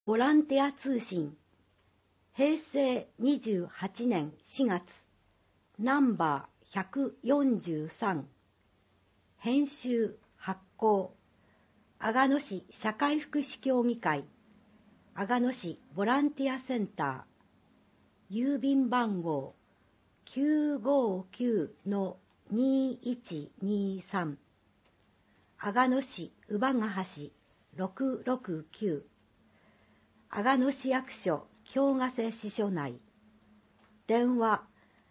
ボランティア通信平成28年4月ナンバー143編集発行阿賀野市社会福祉協議会阿賀野市ボランティアセンター郵便番号 959-2123 阿賀野市乳母ヶ橋669阿賀野市役所京ヶ瀬支所内電話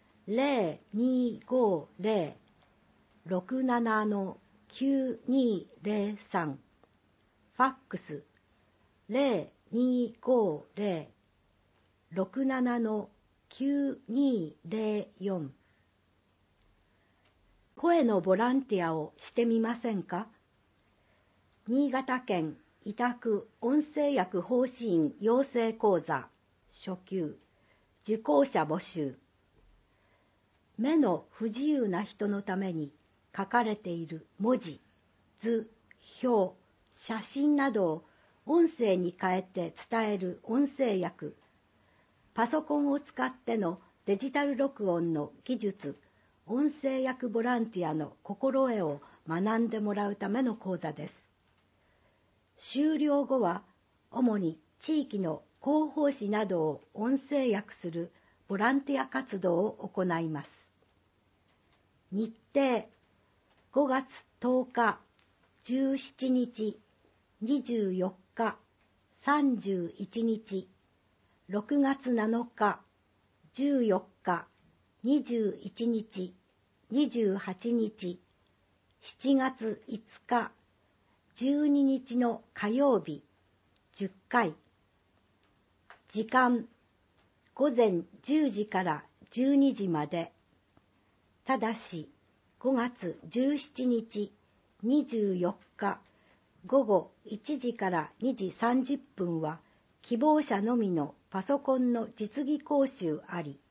0250-67-9203 ファックス 0250-67-9204 声のボランティアをしてみませんか？新潟県委託音声訳奉仕員養成講座初級受講者募集。目の不自由な人のために書かれている文字、図、表、写真などを音声に変えて伝える音声訳、パソコンを使ってのデジタル録音の技術、音声訳ボランティアの心得を学んでもらうための講座です。修了後は主に地域の広報誌などを音声訳するボランティア活動を行います。日程5月10日、17日、24日、31日、6月7日、14日、21日、28日、7月5日、12日の火曜日、10回。時間、午前10時から12時まで。ただし、5月17日、24日、午後1時から2時30分は、希望者のみのパソコンの実技講習あり。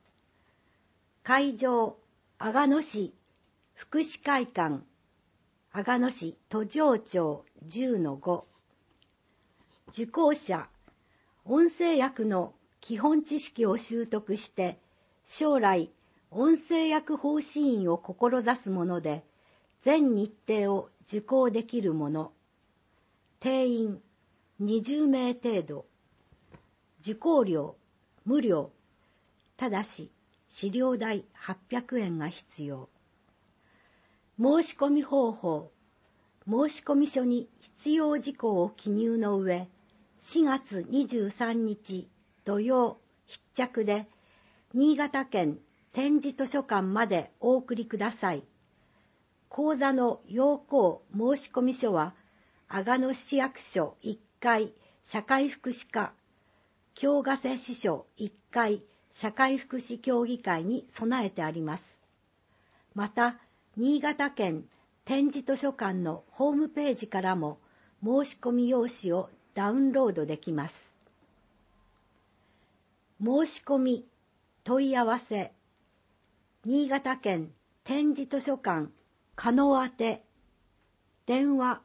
会場、阿賀野市福祉会館、阿賀野市途上町 10-5。受講者、音声訳の基本知識を習得して、将来、音声訳奉仕員を志すもので、全日程を受講できるもの。定員20名程度。受講料無料。ただし、資料代800円が必要。申し込み方法。申し込み書に必要事項を記入の上、4月23日土曜必着で、新潟県点字図書館までお送りください。講座の要項申込書は、阿賀野市役所1階社会福祉課、京ヶ瀬支所1階社会福祉協議会に備えてあります。また、新潟県点字図書館のホームページからも申込用紙をダウンロードできます。申し込み、問い合わせ、新潟県点字図書館加納宛て、電話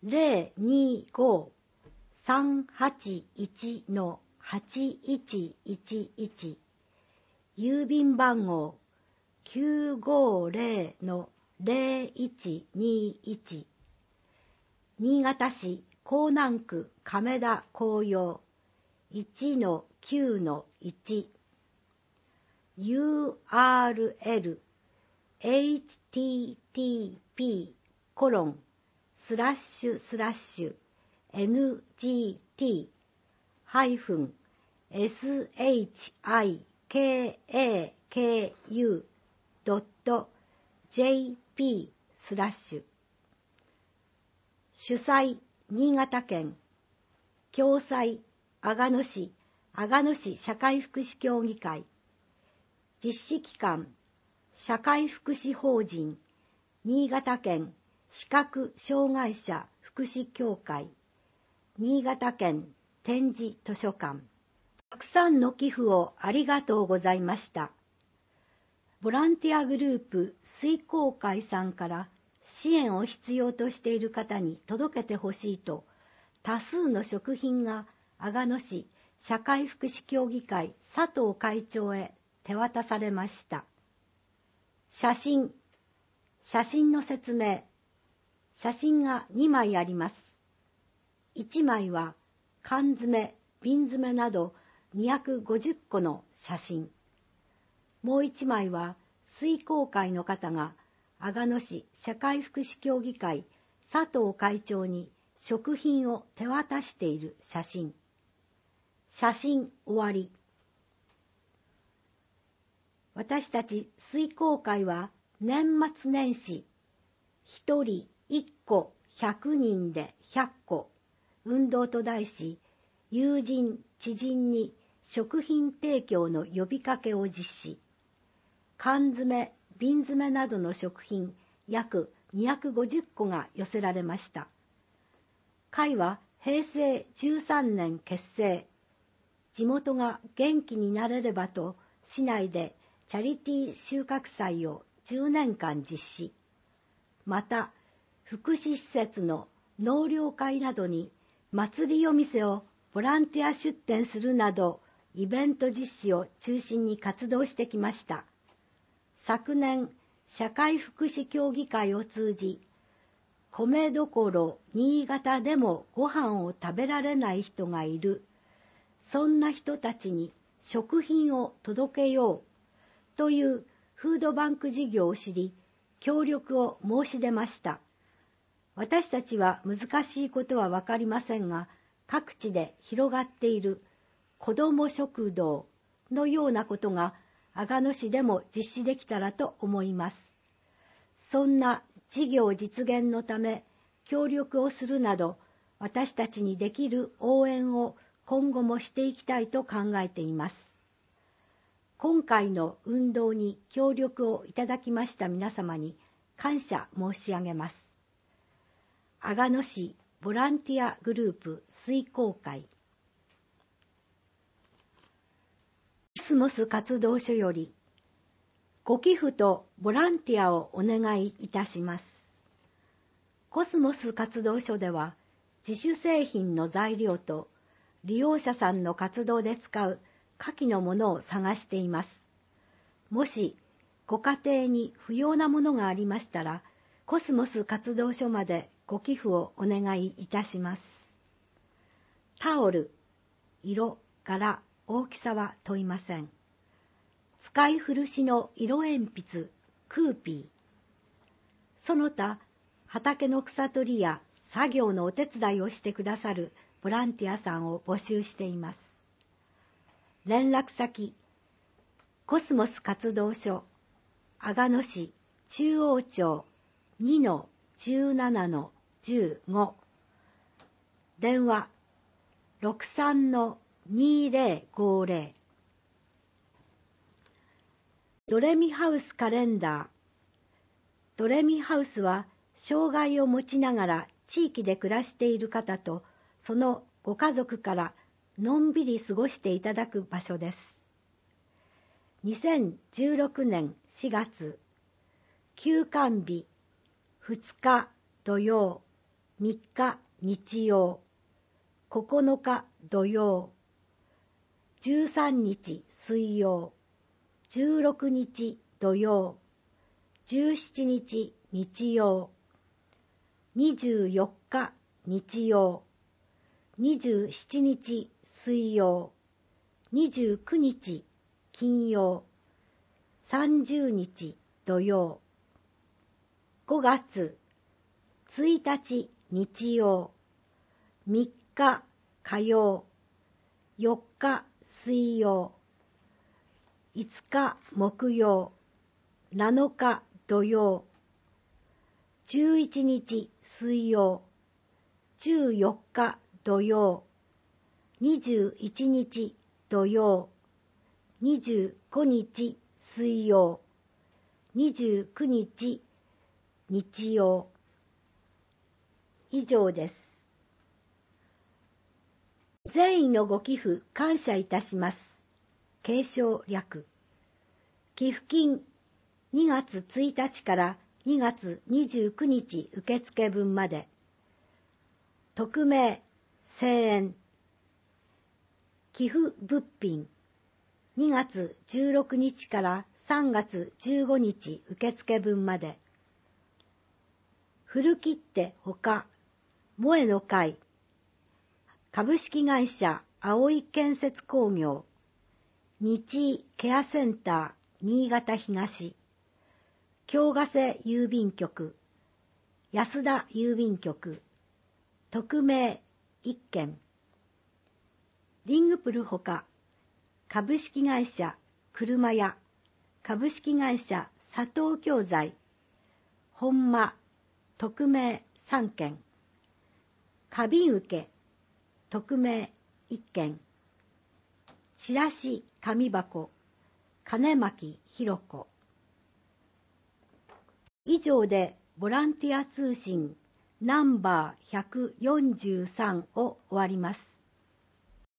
025-381-8111、郵便番号950-0121、新潟市江南区亀田紅葉 1-9-1、URL http://ngt-shikaku.jp/ 主催新潟県、共催阿賀野市社会福祉協議会、実施機関社会福祉法人新潟県視覚障害者福祉協会、新潟県点字図書館。たくさんの寄付をありがとうございました。ボランティアグループ水耕会さんから支援を必要としている方に届けてほしいと多数の食品が阿賀野市社会福祉協議会佐藤会長へ手渡されました。写真の説明。写真が2枚あります。1枚は缶詰、瓶詰など250個の写真。もう1枚は水耕会の方が阿賀野市社会福祉協議会佐藤会長に食品を手渡している写真。写真終わり。私たち水耕会は年末年始、一人1個100人で100個運動と題し、友人、知人に食品提供の呼びかけを実施。缶詰、瓶詰などの食品約250個が寄せられました。会は平成13年結成。地元が元気になれればと、市内でチャリティー収穫祭を10年間実施。また、福祉施設の納涼会などに祭り夜店をボランティア出店するなど、イベント実施を中心に活動してきました。昨年、社会福祉協議会を通じ、米どころ新潟でもご飯を食べられない人がいる。そんな人たちに食品を届けようというフードバンク事業を知り、協力を申し出ました。私たちは難しいことはわかりませんが、各地で広がっている子ども食堂のようなことが阿賀野市でも実施できたらと思います。そんな事業実現のため協力をするなど、私たちにできる応援を今後もしていきたいと考えています。今回の運動に協力をいただきました皆様に感謝申し上げます。阿賀野市ボランティアグループ水耕会。コスモス活動所よりご寄付とボランティアをお願いいたします。コスモス活動所では自主製品の材料と利用者さんの活動で使う下記のものを探しています。もしご家庭に不要なものがありましたら、コスモス活動所までご寄付をお願いいたします。タオル、色、柄、大きさは問いません。使い古しの色鉛筆、クーピー。その他、畑の草取りや作業のお手伝いをしてくださるボランティアさんを募集しています。連絡先、コスモス活動所、阿賀野市中央町 2-17-15、電話 63-2050。ドレミハウスカレンダー。ドレミハウスは障害を持ちながら地域で暮らしている方とそのご家族からのんびり過ごしていただく場所です。2016年4月、休館日2日土曜、3日日曜、9日土曜、13日水曜、16日土曜、17日日曜、24日日曜、27日水曜、29日金曜、30日土曜、5月1日日曜、3日火曜、4日水曜、5日木曜、7日土曜、11日水曜、14日土曜、21日土曜、25日水曜、29日日曜。以上です。善意のご寄付感謝いたします。継承略。寄付金2月1日から2月29日受付分まで。匿名、1000円。 寄付物品2月16日から3月15日受付分まで。古切手ほか萌えの会株式会社葵建設工業日ケアセンター新潟東京ヶ瀬郵便局安田郵便局匿名1件。リングプルほか株式会社車屋株式会社佐藤教材本間匿名3件。花瓶受け匿名1件。チラシ紙箱金巻ひろ子。以上でボランティア通信ナンバー143を終わります。